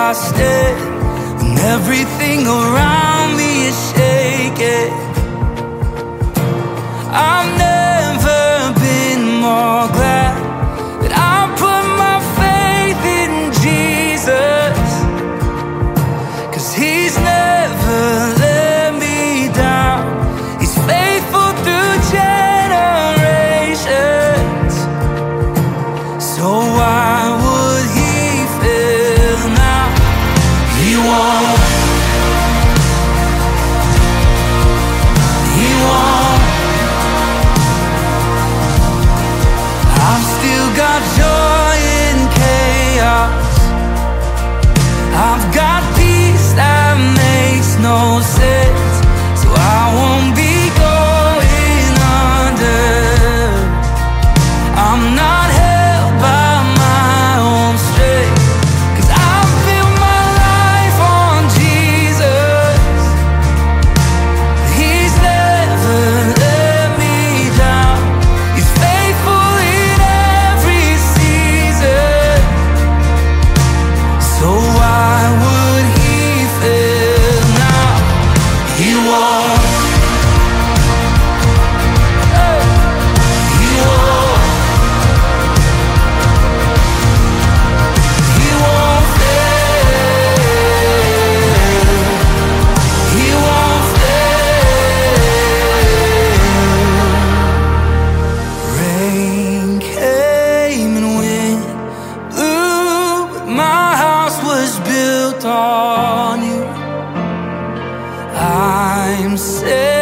I stand when everything around me is shaking. I've never been more glad that I put my faith in Jesus, 'cause He's never let me down. He's faithful through generations. So why would He fail now? He won't. He won't. I've still got joy in chaos. I've got peace that makes no sense. So I won't be going under. I'm not held by my own strength, 'cause I've built my life on Jesus. He's never let me down. He's faithful in every season. So why would He fail now? He won't. He won't. He won't fail. He won't fail. Rain came and wind blew, but my house was built on You. I'm safe